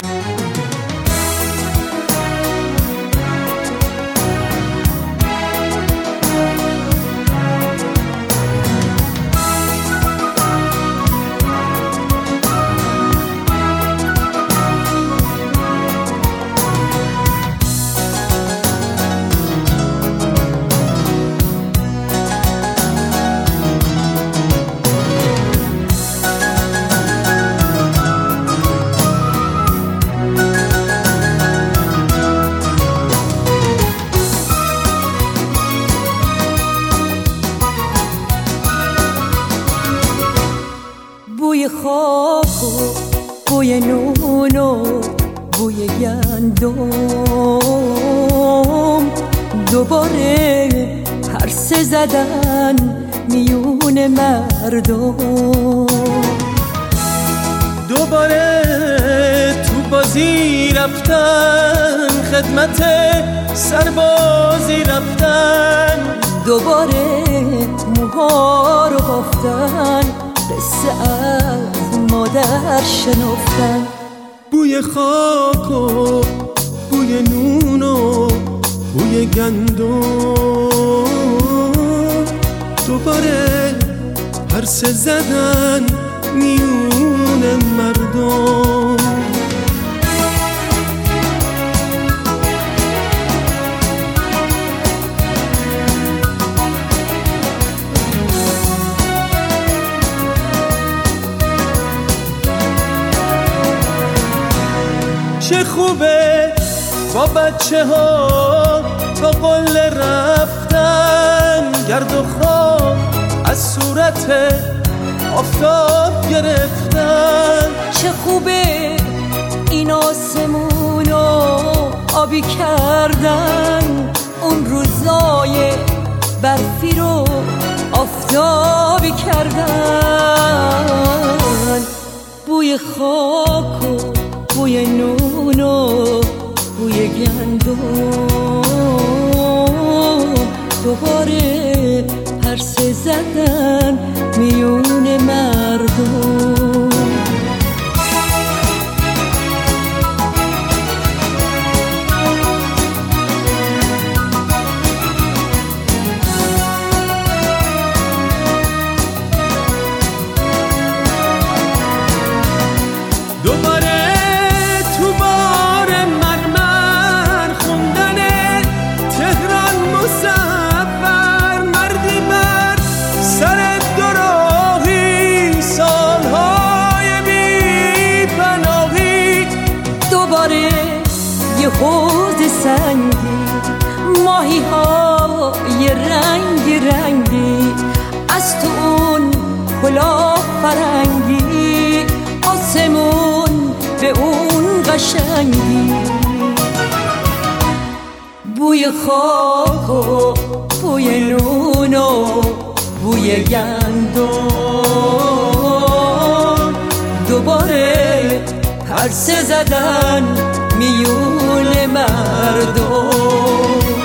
بوی خاک و بوی نون و بوی گندم، دوباره پرسه زدن میون مردم، دوباره تو بازی رفتن، خدمت سربازی رفتن، دوباره موها رو بافتن، قصه از مادر شنفتن. بوی خاک و بوی نون و بوی گندم، دوباره پرسه زدن میون مردم. چه خوبه با بچه ها تا قله رفتن، گرد و خاک از صورت آفتاب گرفتن. چه خوبه این آسمونو آبی کردن، اون روزای برفی رو آفتابی کردن. بوی خاک و بوی نون و بوی گندم، دوباره پرسه زدن میون مردم. دوباره تو بار مرمر خوندن تهران مصور، مردی بر سر دوراهی، سالهای بی پناهی. دوباره یه حوض سنگی، ماهی ها یه رنگ رنگی، از تو اون کلاه فرنگی، آسمون به اون قشنگی. بوی خاک و بوی نون و بوی گندم، دوباره پرسه زدن میون مردم.